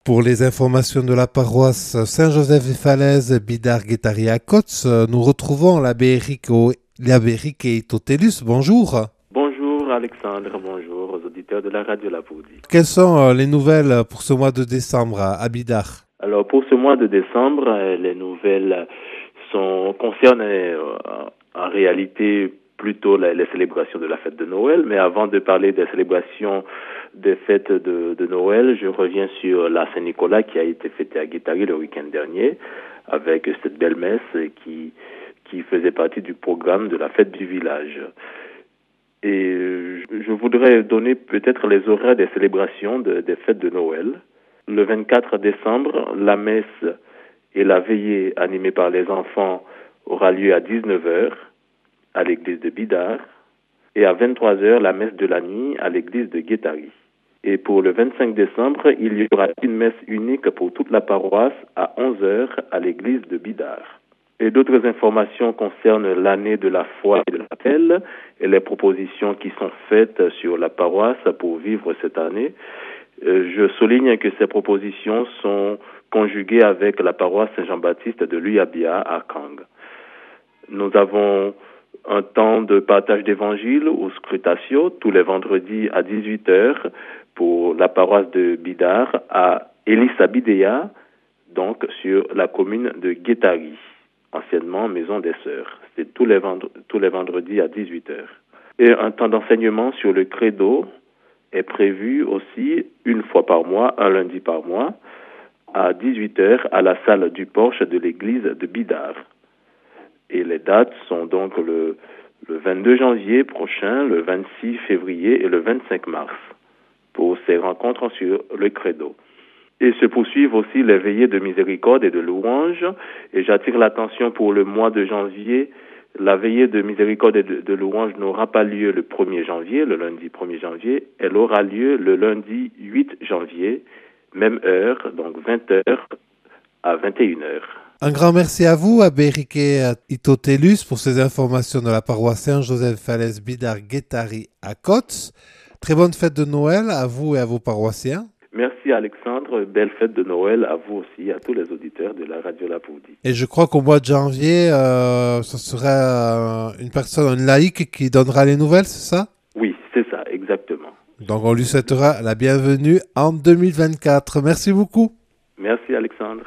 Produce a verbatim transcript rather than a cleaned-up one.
Pour les informations de la paroisse Saint-Joseph-des-Falaises, Bidart-Guétari à Kotz, nous retrouvons l'abbé Eric, O- l'abbé Eric Itotelus. Bonjour. Bonjour Alexandre, bonjour aux auditeurs de la radio La Poudie. Quelles sont euh, les nouvelles pour ce mois de décembre à à Bidart? Alors pour ce mois de décembre, euh, les nouvelles sont concernent euh, en réalité plutôt les, les célébrations de la fête de Noël, mais avant de parler des célébrations des fêtes de, de Noël, je reviens sur la Saint-Nicolas qui a été fêtée à Guétari le week-end dernier, avec cette belle messe qui, qui faisait partie du programme de la fête du village. Et je voudrais donner peut-être les horaires des célébrations de, des fêtes de Noël. Le vingt-quatre décembre, la messe et la veillée animée par les enfants aura lieu à dix-neuf heures à l'église de Bidart et à vingt-trois heures la messe de la nuit à l'église de Guétari. Et pour le vingt-cinq décembre, il y aura une messe unique pour toute la paroisse à onze heures à l'église de Bidart. Et d'autres informations concernent l'année de la foi et de l'appel et les propositions qui sont faites sur la paroisse pour vivre cette année. Euh, je souligne que ces propositions sont conjuguées avec la paroisse Saint-Jean-Baptiste de l'Uyabia à Kang. Nous avons un temps de partage d'évangile ou scrutatio tous les vendredis à dix-huit heures pour la paroisse de Bidart à Elisabidea, donc sur la commune de Guétari, anciennement Maison des Sœurs. C'est tous les, vendre- tous les vendredis à dix-huit heures. Et un temps d'enseignement sur le credo est prévu aussi une fois par mois, un lundi par mois, à dix-huit heures à la salle du porche de l'église de Bidart. Et les dates sont donc le, le vingt-deux janvier prochain, le vingt-six février et le vingt-cinq mars pour ces rencontres sur le credo. Et se poursuivent aussi les veillées de miséricorde et de louange. Et j'attire l'attention pour le mois de janvier. La veillée de miséricorde et de, de louange n'aura pas lieu le premier janvier, le lundi premier janvier. Elle aura lieu le lundi huit janvier, même heure, donc vingt heures à vingt et une heures. Un grand merci à vous, abbé Eric Itotelus, pour ces informations de la paroisse Saint-Joseph-des-Falaises, Bidart-Guétari à Kotz. Très bonne fête de Noël à vous et à vos paroissiens. Merci Alexandre, belle fête de Noël à vous aussi, à tous les auditeurs de la radio La Poudie. Et je crois qu'au mois de janvier, euh, ce sera euh, une personne, un laïc qui donnera les nouvelles, c'est ça? Oui, c'est ça, exactement. Donc on lui souhaitera la bienvenue en deux mille vingt-quatre. Merci beaucoup. Merci Alexandre.